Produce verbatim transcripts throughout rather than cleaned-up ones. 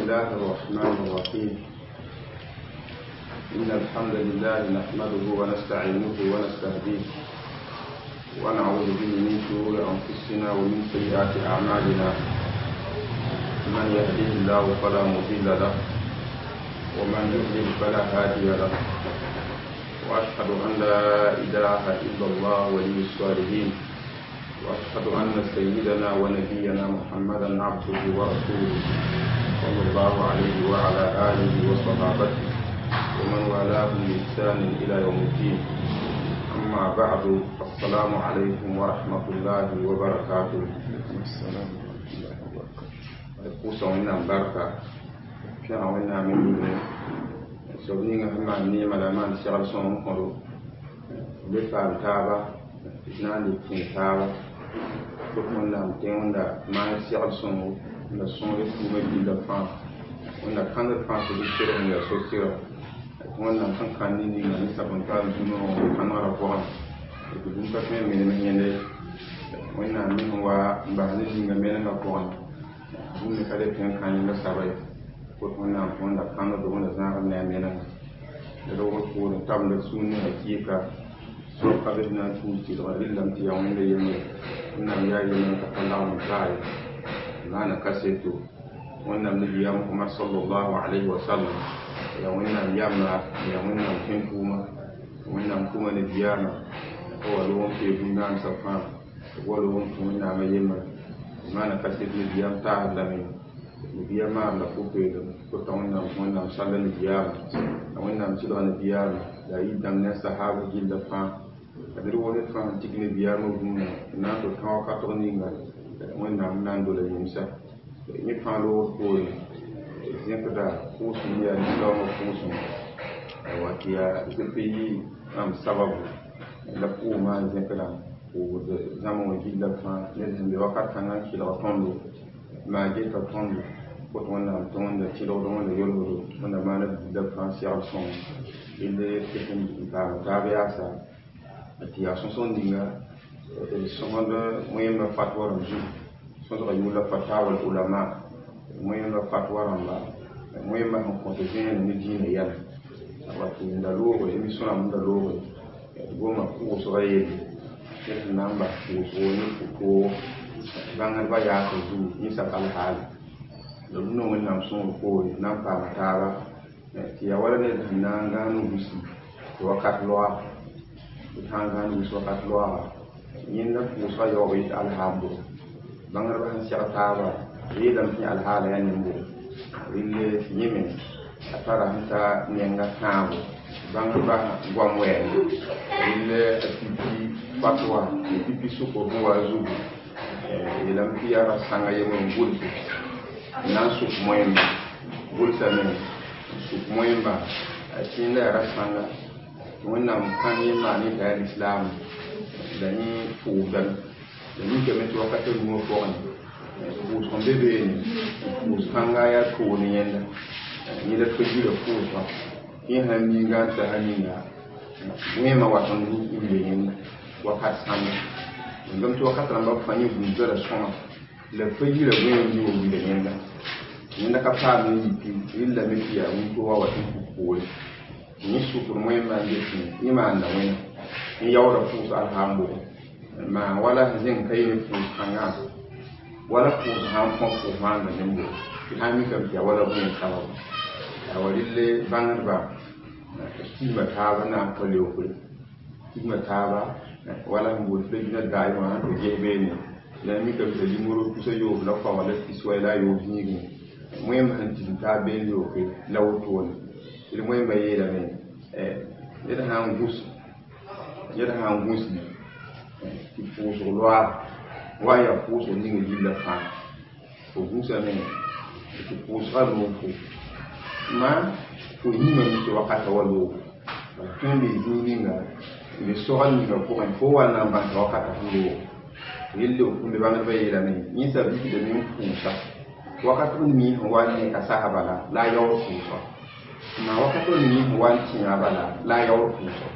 الله الرحمن الرحيم. إن الحمد لله نحمده ونستعينه ونستهديه ونعوذ به من شرور أنفسنا ومن سيئات أعمالنا. من يهده الله فلا مضل له ومن يضلل فلا هادي له، وأشهد أن لا إله إلا الله ولي الصالحين، وأشهد أن سيدنا ونبينا محمدا عبده ورسوله صلى الله عليه وعلى آله وصحابته ومن والاه بإحسان إلى يوم الدين. أما بعد، السلام عليكم ورحمة الله وبركاته. السلام ورحمة الله وبركاته. قوسنا بركة كنا من سبنينا هم عني ملامان سير سون كرو بفعل تابا نادي كين تابا كنا نتيوندا ما سير سون نسون يسمى بالدفاع ونا كان الدفاع تبصر من السوسيرا ونا كان كانيني من سبنتال جنو كنا رفوان بدون كفين من من يندي ونا من هو بعدين من من رفوان بدون كذا كان كاني مسابي كنا كنا كنا بدون زنا من يندي لو كنا تامل سوني حقيقة سو قبلنا توتي لغير لم تيوم يوم إنما يا يوم تطلع من كاي أنا كسيتو وإن النبي محمد صلى الله عليه وسلم يا وإن يامنا يا وإن كنكوما وإن كوما نبيانا هو لون في بنان سفان هو لون كونا ما يما ما أنا كسيت نبيام تعال لمن نبيام ما أنا كوبيد كتونا وإن صلى نبيام وإن صلى نبيام لا يدم ناس صحابة جل فان أدري وين فان تيجي نبيام وبنا ناتو كاو كاتونينغا وإن نام دولا يمسا نفعلوا كل زينكدا كوسم يا نسلام كوسم وكيا تبي أم سبب لقوا ما زينكدا وزمان وجيل فان لازم بوقت كان كيلو تندو ما جيت تندو كتونا توندا كيلو توندا يلورو ونا ما نبدأ فان سيارسون اللي تكون تابع تابع سا أتيا سونسون دينغا السماد مهم فتوى رمزي سنتو يولا فتاوى العلماء مهم فتوى رملا مهم هم كونتين نجين يال وقت ندلوه إميسون عم ندلوه يقوم كوس غير نامبا كوس وني كوكو بعند بيا كوزو يسأل الحال لأنه من نامسون كوي نامبا متابا تيا ولا ندهنا نوبسي وقت لوا تانغان ويس وقت لوا يننا كوسا يوبي الحامدو bangar ba hansiya taaba ridan fi alhala ya nimbo rille yimin atara hanta nenga taabo bangar ba gwamwe rille atipi fatwa atipi suko huwa zubu ilam fi ara sanga yemo ngulti nan su moyemba gulta ne su moyemba atinda ara sanga wannan kan yema ni da islam da ni fudan ni ke meto wakati mo ko ni ko son bebe ni ko sanga ya ko ni yenda ni da fuji da ko fa in hanni ga ta hanni na ne ma watan du ile ni wakati sanga ngam to wakati ran ba fanyi bu da sona le fuji da gwen ni o ile yenda ni da ka fa ni ki illa me ya ni ko wa watan ko ni su ko mo yamba ngeti ni ma anda wena ni yawra fu alhamdu ma wala zin kai ne fu kanga wala fu han ko fu hanga nimbo hami kam ya wala bun kawo ya walille bangar ba kima taba na kale ko kima taba wala mbo fe dina dai ma to jebe ni la mi kam de limoro ku so yo la fa wala kiswa la yo ni moyem han tin ta be yo ke lawto won il moyem ba yela men eh yeda han gus yeda han gus qui pose au loir, ouais, il pose au niveau de la fin. Au bout, ça n'est qui posera l'eau. Mais, pour nous, nous sommes à l'eau. Quand les lignes, les soins, pour un faux, on a un banc à l'eau. Il le faut le vendre et l'année. Il s'agit de nous pour ça. Wakati ni wani kasahabala la yawo fuso na wakati ni wani tinyabala la yawo fuso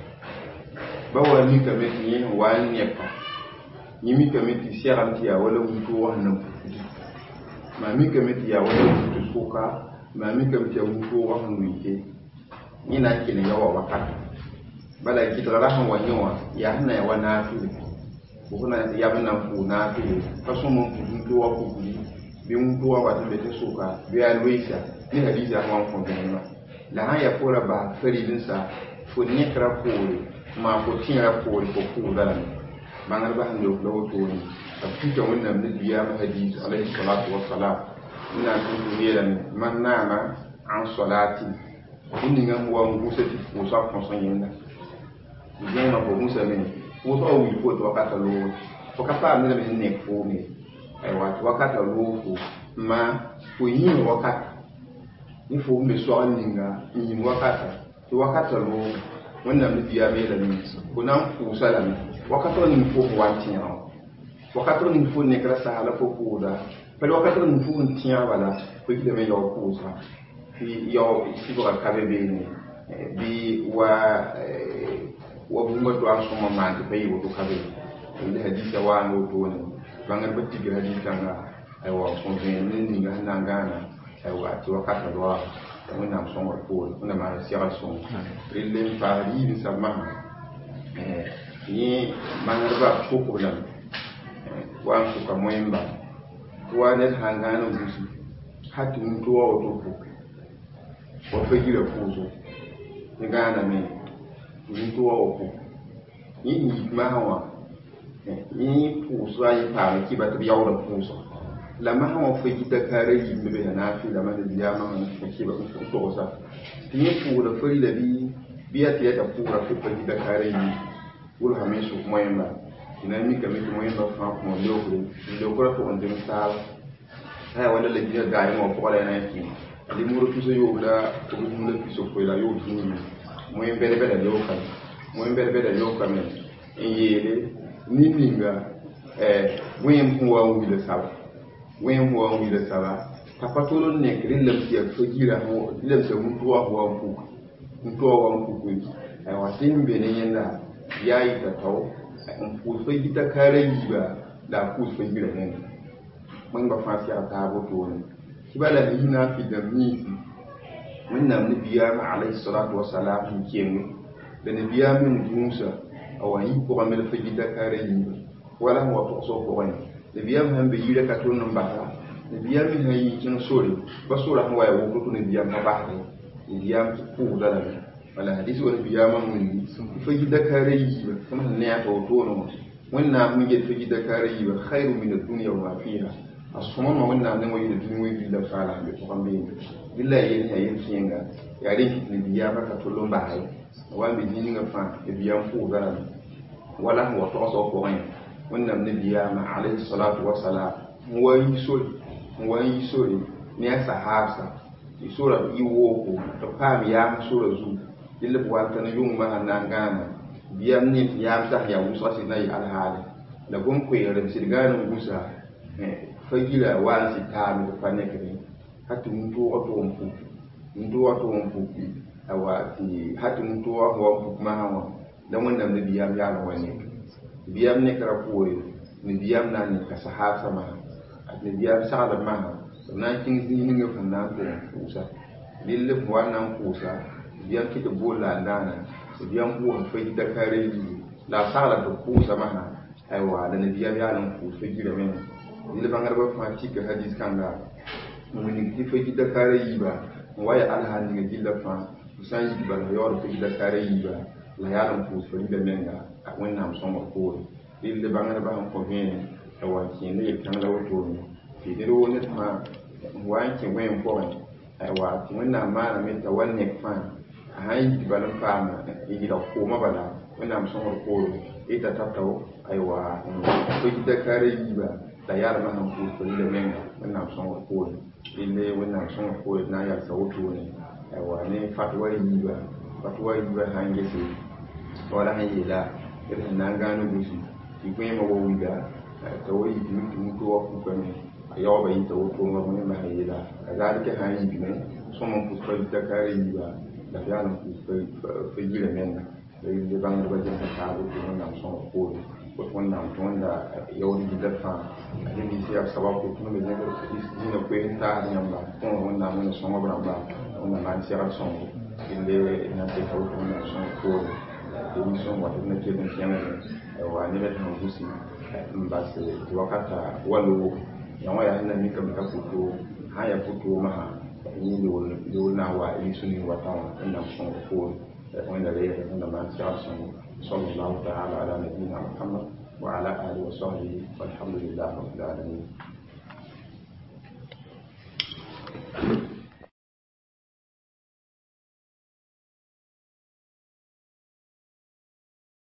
bawa ni kameti ni wani yepa yimi kameti siaranti ya wala wuto wannan ma mi kameti ya wala wuto soka ma mi kam te wu ko wa hu yite ni na ki ne yawa wakati bala ki tra ha wa nyawa ya na ya wana fi ko kuna ya bana fu na fi fa so mo ku to wa ku bi bi un to wa de te suka bi a luisa ni hadisi ya wan ko ma la ha ya pora ba fari din sa fo ni kra ko ma ko tin ra ko ko ku da mangar ba hando lo to ni afika wannan nabi ya hadisi alaihi salatu wassalam ina kun yelan man nama an salati inni ngam wa musa ti musa ko son yenda bien ma ko musa men ko to wi ko to wakata lo ko ka pa mi le ne ko mi ai wa wakata lo ko ma ko yin wakata ni fo me so aninga yin wakata to wakata lo wannan nabi ya me lan ko nan ku salam wakata ni fo wanti ya wakati ni fu ne kra sahala fo kuda pele wakati ni fu ntia wala ko ide me yo kusa fi yo si ko ka be ni bi wa wa bunga to an soma man te yi wo to ka be inde hadisi wa no to ne bangar batti bi hadisi nga ay wa ko be ni nga na ngana ay wa ti wakati do wannan son wa ko na ma siya son rille fari ni sama eh ni bangar ba ko problem wa suka moyimba wa ne hangano busi hatu mtu wa otofu wa fejira fuzo ngana me mtu wa oku ni ni mahawa ni fuzo ai pa ki ba tabiya wa fuzo la mahawa fejita kare yi be na fi da man biya ma man ki ba ku to sa ni fu da fari da bi biya ta ta fura fi fejita kare yi wul hamisu moyimba ina mi kami to moyen do fa ko mo lokure do ko to on dem sal ay wala le dina gaay mo ko la na ki ali muru fi so yobla to mu le fi so ko la yo fi ni moyen bele bele lo kan moyen bele bele lo kan en yele ni ninga eh moyen ko wa wi le sala moyen ko wa wi le sala ta patolo ne green le fi ko gira mo le se mu to wa wa ku mu to wa ku ku ay wa tin be ne yenda yayi ta taw ku sai gita kare yiba da ku sai gira ne mun ba fa sai ta bo to ne kibala bi na fi da mi mun na nabiya ma alayhi salatu wassalam kiyemu da nabiya min Musa awayi ko ba mel fa gita kare yiba wala mo to so ko wani nabiya han be yire ka to nan ba nabiya min hayi kin sore ba sura mo waya wo to nabiya ma ba ne nabiya ku da la wala hadisi wala biyama mun fa gida kare yi kuma ne ya to to no wannan mun ge fa gida kare yi khairu min ad-dunya wa ma fiha asuma ma wannan ne wayi da duniya wayi da fala be to kan be billahi yin hayin kinga ya rin ki biyama ka to lomba hay wa be ni nga fa ke biyam fu gara wala wa to so ko ran wannan ne biyama alayhi salatu wa salam wayi so wayi so ne sahaba sura iwo ko to pam ya sura zu dille bu wanta na yung ma na ngana biyam ni ya ta ya musa si na yi alhali da gon ko yare sirganu musa eh fagila wa si ta mi fa ne kare hatu mutu wato mpu mutu wato mpu awa ti hatu mutu wa wa mpu ma hawa dan wannan da biyam ya ga wani biyam ne kara koyi ni biyam na ni ka sahaba sama ni biyam sa'ala ma na kin zini nga fa na ko kusa dille bu wannan kusa biyam kike bola ndana biyam bu fa gida kare yi la sala to kusa maha aiwa da biyam ya nan ku fa gida men dille bangar ba fa tika hadis kanga mun ni ki fa gida kare yi ba waya alhan ni gida fa kusan yi ba yo fa gida kare yi ba la ya nan ku fa gida men ga wannan son ko dille bangar ba ko men aiwa ki ne kan lawo to fi diro ne ma wanke wayan kowane aiwa wannan ma na minta wannan fan a hanyar balin fama yi da koma bala wannan musamman koro ita tattau aiwa ko gida kare yi ba da yara mahan kuskuri da men wannan musamman koro ile wannan musamman koro na yar sautu ne aiwa ne fatuwar yi ba fatuwar yi ba hanyar su wala hanyar la irin na gano gushi ki kuma yi mawawi da tawayi mutu mutuwa kuka ne yawa bai ta wato wani mahayila a zalika hanyar ne sun mun fuskar da kare yi ba da fiyanin fuskar fagila men da yi da ban da wajen da ta wato wannan son kore wannan wanda ya wani gidafa a yin sai ya saba ko kuma da ne dina ko ta hanyar ba kuma wannan mun son ba ba wannan na tsira son inda ina ta kawo wannan son ko da ni son wata na ke din kenan wa ne da tan gusi ba sai wakata walu yan waya ina mi kam ka fito haya fito maha ni da na wa ni sunni wata wannan son ko wanda da yake wannan ma tsira son صلى الله تعالى على نبينا محمد وعلى آله وصحبه والحمد لله رب العالمين.